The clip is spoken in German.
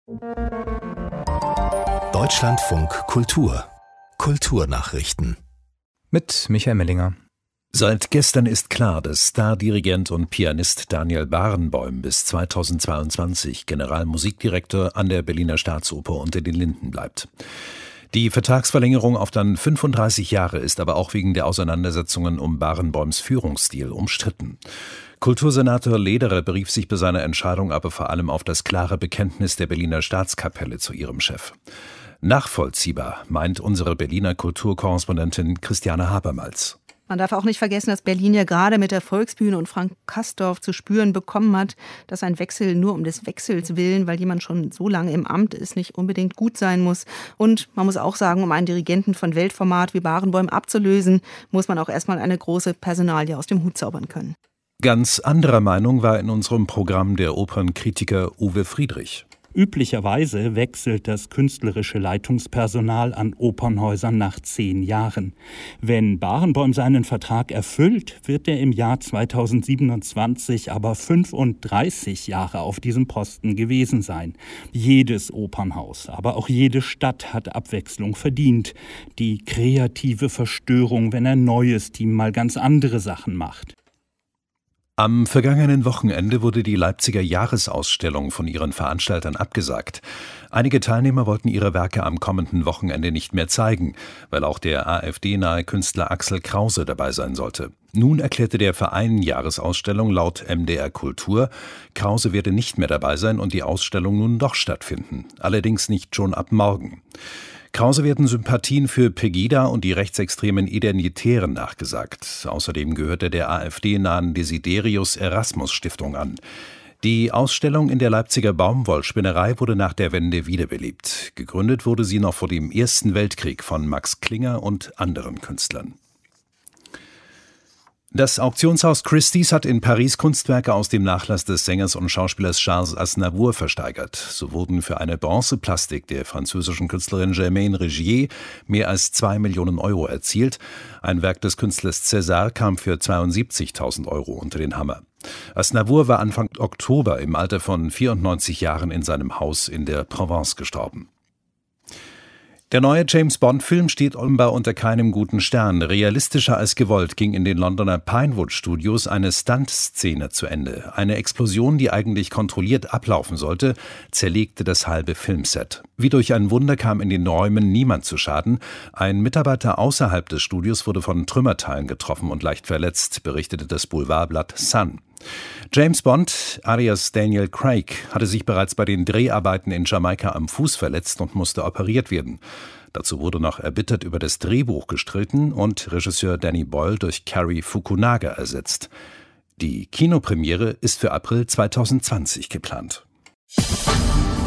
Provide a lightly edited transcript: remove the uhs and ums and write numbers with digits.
Deutschlandfunk Kultur. Kulturnachrichten. Mit Michael Mellinger. Seit gestern ist klar, dass Stardirigent und Pianist Daniel Barenboim bis 2022 Generalmusikdirektor an der Berliner Staatsoper unter den Linden bleibt. Die Vertragsverlängerung auf dann 35 Jahre ist aber auch wegen der Auseinandersetzungen um Barenboims Führungsstil umstritten. Kultursenator Lederer berief sich bei seiner Entscheidung aber vor allem auf das klare Bekenntnis der Berliner Staatskapelle zu ihrem Chef. Nachvollziehbar, meint unsere Berliner Kulturkorrespondentin Christiane Habermals. Man darf auch nicht vergessen, dass Berlin ja gerade mit der Volksbühne und Frank Kastorf zu spüren bekommen hat, dass ein Wechsel nur um des Wechsels willen, weil jemand schon so lange im Amt ist, nicht unbedingt gut sein muss. Und man muss auch sagen, um einen Dirigenten von Weltformat wie Barenboim abzulösen, muss man auch erstmal eine große Personalie aus dem Hut zaubern können. Ganz anderer Meinung war in unserem Programm der Opernkritiker Uwe Friedrich. Üblicherweise wechselt das künstlerische Leitungspersonal an Opernhäusern nach 10 Jahren. Wenn Barenboim seinen Vertrag erfüllt, wird er im Jahr 2027 aber 35 Jahre auf diesem Posten gewesen sein. Jedes Opernhaus, aber auch jede Stadt hat Abwechslung verdient. Die kreative Verstörung, wenn ein neues Team mal ganz andere Sachen macht. Am vergangenen Wochenende wurde die Leipziger Jahresausstellung von ihren Veranstaltern abgesagt. Einige Teilnehmer wollten ihre Werke am kommenden Wochenende nicht mehr zeigen, weil auch der AfD-nahe Künstler Axel Krause dabei sein sollte. Nun erklärte der Verein Jahresausstellung laut MDR Kultur, Krause werde nicht mehr dabei sein und die Ausstellung nun doch stattfinden, allerdings nicht schon ab morgen. Krause werden Sympathien für Pegida und die rechtsextremen Identitären nachgesagt. Außerdem gehörte der AfD-nahen Desiderius Erasmus Stiftung an. Die Ausstellung in der Leipziger Baumwollspinnerei wurde nach der Wende wiederbelebt. Gegründet wurde sie noch vor dem Ersten Weltkrieg von Max Klinger und anderen Künstlern. Das Auktionshaus Christie's hat in Paris Kunstwerke aus dem Nachlass des Sängers und Schauspielers Charles Aznavour versteigert. So wurden für eine Bronzeplastik der französischen Künstlerin Germaine Rigier mehr als 2 Millionen Euro erzielt. Ein Werk des Künstlers César kam für 72.000 Euro unter den Hammer. Aznavour war Anfang Oktober im Alter von 94 Jahren in seinem Haus in der Provence gestorben. Der neue James-Bond-Film steht offenbar unter keinem guten Stern. Realistischer als gewollt ging in den Londoner Pinewood-Studios eine Stunt-Szene zu Ende. Eine Explosion, die eigentlich kontrolliert ablaufen sollte, zerlegte das halbe Filmset. Wie durch ein Wunder kam in den Räumen niemand zu Schaden. Ein Mitarbeiter außerhalb des Studios wurde von Trümmerteilen getroffen und leicht verletzt, berichtete das Boulevardblatt Sun. James Bond, alias Daniel Craig, hatte sich bereits bei den Dreharbeiten in Jamaika am Fuß verletzt und musste operiert werden. Dazu wurde noch erbittert über das Drehbuch gestritten und Regisseur Danny Boyle durch Cary Fukunaga ersetzt. Die Kinopremiere ist für April 2020 geplant.